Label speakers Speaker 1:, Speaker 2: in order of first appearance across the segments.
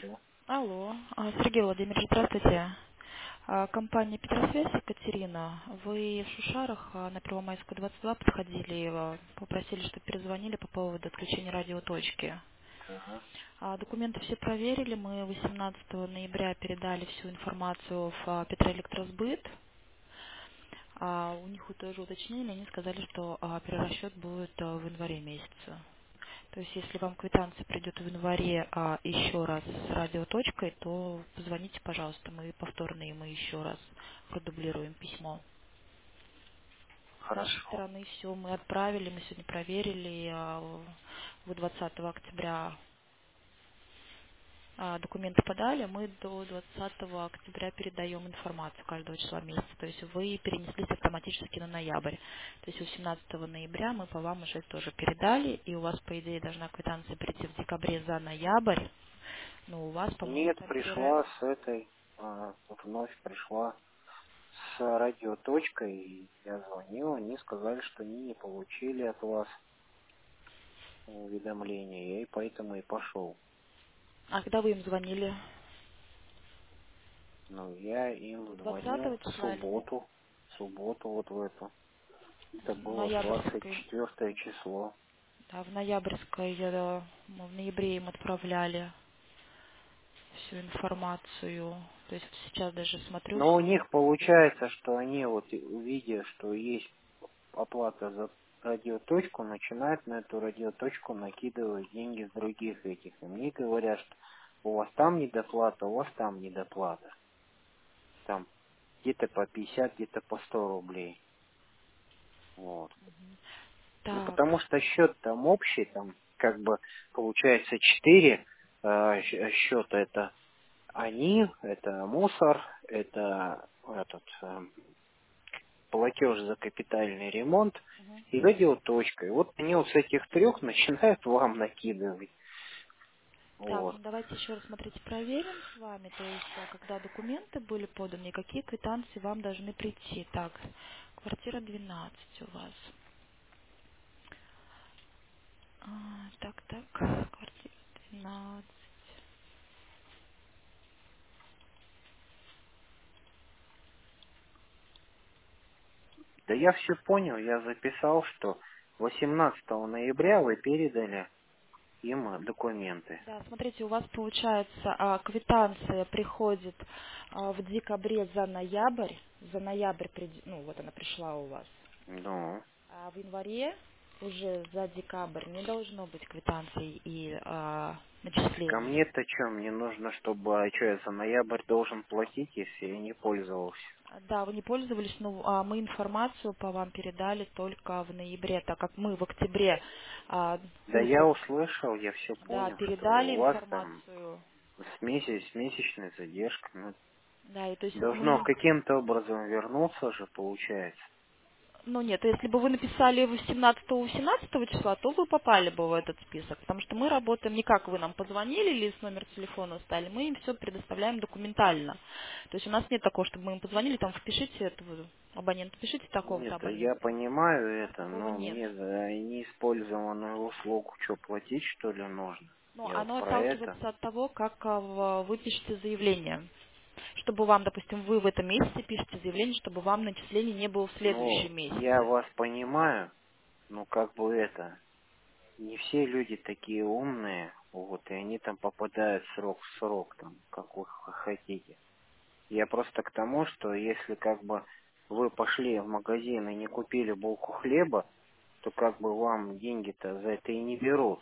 Speaker 1: Алло.
Speaker 2: Алло, Сергей Владимирович, здравствуйте. Компания Петросвязь, Екатерина. Вы в Шушарах на Первомайскую 22 подходили, попросили, чтобы перезвонили по поводу отключения радиоточки.
Speaker 1: Ага.
Speaker 2: Документы все проверили, мы 18 ноября передали всю информацию в Петроэлектросбыт. У них тоже уточнили, они сказали, что перерасчет будет в январе месяце. То есть, если вам квитанция придет в январе еще раз с радиоточкой, то позвоните, пожалуйста, мы повторно ему еще раз продублируем письмо. С нашей
Speaker 1: Хорошо.
Speaker 2: стороны все мы отправили, мы сегодня проверили. Вы 20 октября документы подали, мы до 20 октября передаем информацию каждого числа месяца. То есть вы перенеслись автоматически на ноябрь. То есть 18 ноября мы по вам уже тоже передали, и у вас, по идее, должна квитанция прийти в декабре за ноябрь. Но у вас, по-моему,
Speaker 1: Нет,
Speaker 2: там
Speaker 1: пришла с этой, вновь пришла с радиоточкой, и я звонил, они сказали, что они не получили от вас уведомления, я и поэтому и пошел.
Speaker 2: А когда вы им звонили?
Speaker 1: Ну, я им звонил
Speaker 2: 20
Speaker 1: в
Speaker 2: числа или нет?
Speaker 1: субботу вот в эту. Это
Speaker 2: В
Speaker 1: было
Speaker 2: ноябрьской,
Speaker 1: 24 число.
Speaker 2: да, в ноябрьской, мы в ноябре им отправляли всю информацию. То есть сейчас даже смотрю
Speaker 1: Но у
Speaker 2: все.
Speaker 1: них получается, что они вот увидя, что есть оплата за радиоточку, начинает на эту радиоточку накидывать деньги с других этих. И мне говорят, что у вас там недоплата, у вас там недоплата. Там где-то по 50, где-то по 100 рублей. Вот. Ну,
Speaker 2: Так,
Speaker 1: потому что счет там общий, там как бы получается 4 счета. Это они, это мусор, это этот платеж за капитальный ремонт и радиоточка. И вот они вот с этих трех начинают вам накидывать.
Speaker 2: так,
Speaker 1: Вот.
Speaker 2: ну давайте еще раз, смотрите, проверим с вами, то есть, когда документы были поданы, и какие квитанции вам должны прийти. Так, квартира 12 у вас. Так, квартира 12.
Speaker 1: Да я все понял, я записал, что 18 ноября вы передали им документы.
Speaker 2: Да, смотрите, у вас получается, квитанция приходит в декабре за ноябрь, ну вот она пришла у вас,
Speaker 1: Ну,
Speaker 2: а в январе уже за декабрь не должно быть квитанций и
Speaker 1: так а
Speaker 2: начислений.
Speaker 1: мне-то что, мне нужно, чтобы, а что, я за ноябрь должен платить, если я не пользовался?
Speaker 2: Да, вы не пользовались, но мы информацию по вам передали только в ноябре, так как мы в октябре
Speaker 1: Да я
Speaker 2: уже,
Speaker 1: услышал, я все
Speaker 2: да,
Speaker 1: понял, что у
Speaker 2: передали
Speaker 1: вас там
Speaker 2: информацию.
Speaker 1: месячная задержка. Ну,
Speaker 2: Да, и то есть
Speaker 1: должно
Speaker 2: мы.
Speaker 1: каким-то образом вернуться же, получается.
Speaker 2: Ну нет, если бы вы написали 18 числа, то вы попали бы в этот список, потому что мы работаем не как вы нам позвонили или с номер телефона стали, мы им все предоставляем документально. То есть у нас нет такого, чтобы мы им позвонили, там впишите этого абонента, пишите такого-то
Speaker 1: Нет, я
Speaker 2: абонента.
Speaker 1: понимаю
Speaker 2: У нас
Speaker 1: это,
Speaker 2: такого
Speaker 1: но
Speaker 2: нет.
Speaker 1: мне за неиспользованную услугу что, платить что ли нужно?
Speaker 2: Но
Speaker 1: Я вот
Speaker 2: оно
Speaker 1: про это.
Speaker 2: отталкивается от того, как вы пишете заявление. Чтобы вам, допустим, вы в этом месяце пишете заявление, чтобы вам начисление не было в
Speaker 1: Ну,
Speaker 2: следующем
Speaker 1: я
Speaker 2: месяце.
Speaker 1: вас понимаю, но как бы это, не все люди такие умные, вот, и они там попадают в срок, там, как вы хотите. Я просто к тому, что если как бы вы пошли в магазин и не купили булку хлеба, то как бы вам деньги-то за это и не берут.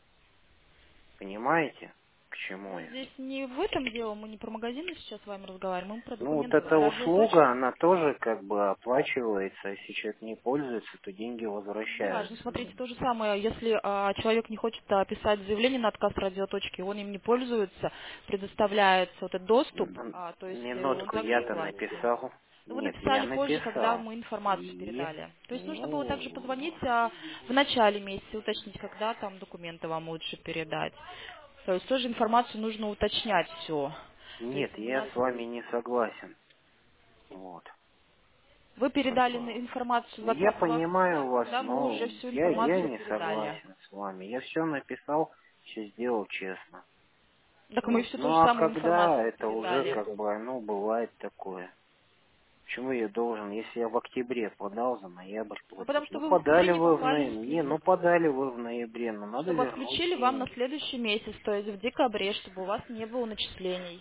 Speaker 1: Понимаете, к чему
Speaker 2: Ну,
Speaker 1: я?
Speaker 2: здесь не в этом дело, мы не про магазины сейчас с вами разговариваем, мы про
Speaker 1: Ну, вот
Speaker 2: документы,
Speaker 1: эта услуга,
Speaker 2: радиоточка.
Speaker 1: она тоже как бы оплачивается. Если человек не пользуется, то деньги
Speaker 2: Неважно,
Speaker 1: возвращаются.
Speaker 2: смотрите, то же самое, если человек не хочет писать заявление на отказ радиоточки, он им не пользуется, предоставляется вот этот доступ, то есть он
Speaker 1: Минутку,
Speaker 2: также
Speaker 1: я-то
Speaker 2: оплачивает.
Speaker 1: написал.
Speaker 2: Ну, вы
Speaker 1: Нет, я
Speaker 2: написали позже, когда
Speaker 1: написал.
Speaker 2: мы информацию
Speaker 1: И,
Speaker 2: передали. То есть нужно было также
Speaker 1: ну,
Speaker 2: позвонить в начале месяца, уточнить, когда там документы вам лучше передать. То есть тоже информацию нужно уточнять все. То есть
Speaker 1: нет,
Speaker 2: у
Speaker 1: я
Speaker 2: нас
Speaker 1: с вами не согласен. Вот.
Speaker 2: вы
Speaker 1: Как
Speaker 2: передали
Speaker 1: бы.
Speaker 2: информацию
Speaker 1: Я
Speaker 2: 20
Speaker 1: понимаю
Speaker 2: октября,
Speaker 1: вас,
Speaker 2: когда мы
Speaker 1: но
Speaker 2: уже всю
Speaker 1: я
Speaker 2: информацию
Speaker 1: не
Speaker 2: передали.
Speaker 1: согласен с вами. Я все написал, все сделал честно.
Speaker 2: Так мы
Speaker 1: Вот.
Speaker 2: всю ту
Speaker 1: Ну
Speaker 2: же
Speaker 1: а
Speaker 2: самую
Speaker 1: когда
Speaker 2: информацию
Speaker 1: это уже
Speaker 2: передали.
Speaker 1: как бы, ну, бывает такое. Почему я должен, если я в октябре подал, за ноябрь
Speaker 2: Ну, потому
Speaker 1: платить?
Speaker 2: что
Speaker 1: Ну
Speaker 2: вы в октябре
Speaker 1: подали
Speaker 2: не
Speaker 1: вы в
Speaker 2: попали в
Speaker 1: ноябре. Не, ну
Speaker 2: список.
Speaker 1: подали вы в ноябре, но надо
Speaker 2: Чтобы
Speaker 1: вернуть
Speaker 2: отключили вам на
Speaker 1: деньги.
Speaker 2: следующий месяц, то есть в декабре, чтобы у вас не было начислений.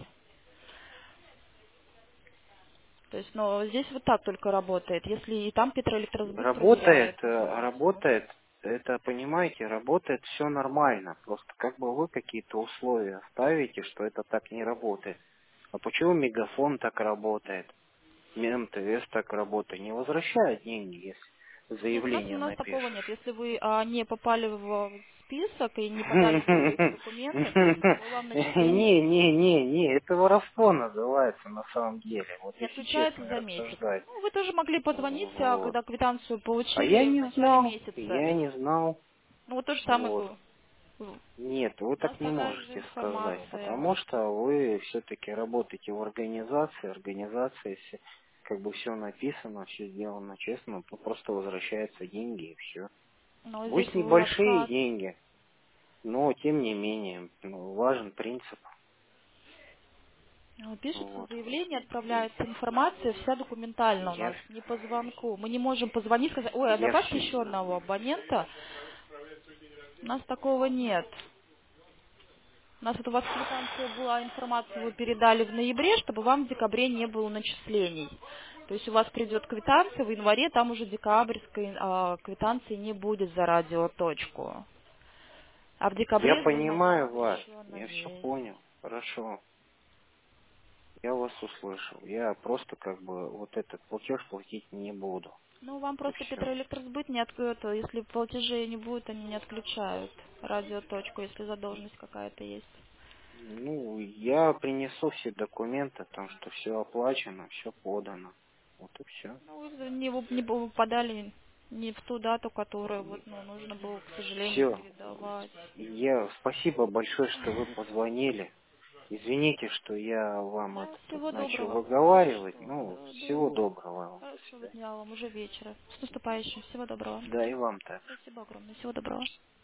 Speaker 2: То есть, ну, здесь вот так только работает. Если и там Петроэлектросбыт
Speaker 1: Работает,
Speaker 2: проверяет информацию.
Speaker 1: работает, это, понимаете, работает все нормально. Просто как бы вы какие-то условия ставите, что это так не работает. А почему Мегафон так работает? МТС так работает? Не возвращает деньги, если
Speaker 2: Нет, у
Speaker 1: заявление
Speaker 2: нас такого нет.
Speaker 1: напишешь.
Speaker 2: Если вы не попали в список и не подали соответствующие документы, то вам начисление
Speaker 1: Не, это воровство называется на самом деле. Вот
Speaker 2: не
Speaker 1: если честно
Speaker 2: отключается за месяц.
Speaker 1: рассуждать.
Speaker 2: Ну, вы тоже могли позвонить,
Speaker 1: Вот.
Speaker 2: когда квитанцию
Speaker 1: А я
Speaker 2: получили в
Speaker 1: не
Speaker 2: начале
Speaker 1: знал,
Speaker 2: месяца.
Speaker 1: я не знал.
Speaker 2: Ну, вот то же самое
Speaker 1: Вот.
Speaker 2: было.
Speaker 1: Нет, вы
Speaker 2: У нас
Speaker 1: так не
Speaker 2: такая же
Speaker 1: можете сказать,
Speaker 2: информация.
Speaker 1: потому что вы все-таки работаете в организации, если как бы все написано, все сделано честно, то просто возвращаются деньги и все.
Speaker 2: Но здесь
Speaker 1: Пусть
Speaker 2: был
Speaker 1: небольшие
Speaker 2: отказ.
Speaker 1: деньги, но тем не менее важен принцип.
Speaker 2: Пишется
Speaker 1: Вот.
Speaker 2: заявление, отправляется информация, вся документально у
Speaker 1: Я,
Speaker 2: нас, не по звонку. Мы не можем позвонить, сказать, ой, а
Speaker 1: я,
Speaker 2: добавьте
Speaker 1: вс-
Speaker 2: еще одного абонента. У нас такого нет. У нас вот у вас квитанция была, информацию вы передали в ноябре, чтобы вам в декабре не было начислений. То есть у вас придет квитанция в январе, там уже декабрьской квитанции не будет за радиоточку. А в
Speaker 1: я
Speaker 2: декабре должна
Speaker 1: понимаю
Speaker 2: быть
Speaker 1: вас,
Speaker 2: еще одна
Speaker 1: я все
Speaker 2: есть.
Speaker 1: понял, хорошо. Я вас услышал. Я просто как бы вот этот платеж платить не буду.
Speaker 2: Ну, вам
Speaker 1: И
Speaker 2: просто
Speaker 1: все.
Speaker 2: Петроэлектросбыт не откроет, если платежей не будет, они не отключают радиоточку, если задолженность какая-то есть.
Speaker 1: Ну, я принесу все документы, там, что все оплачено, все подано. Вот и все.
Speaker 2: Ну, вы не попадали не в ту дату, которую вот, ну, нужно было, к сожалению,
Speaker 1: Все.
Speaker 2: передавать.
Speaker 1: Спасибо большое, что вы позвонили. Извините, что я вам
Speaker 2: Да,
Speaker 1: это тут
Speaker 2: всего
Speaker 1: начал
Speaker 2: доброго.
Speaker 1: выговаривать.
Speaker 2: Что?
Speaker 1: Ну,
Speaker 2: Да,
Speaker 1: всего
Speaker 2: да.
Speaker 1: доброго вам. До
Speaker 2: Хорошего
Speaker 1: свидания.
Speaker 2: дня вам, уже вечера. С наступающим. Всего доброго.
Speaker 1: Да, и вам так.
Speaker 2: Спасибо огромное. Всего доброго.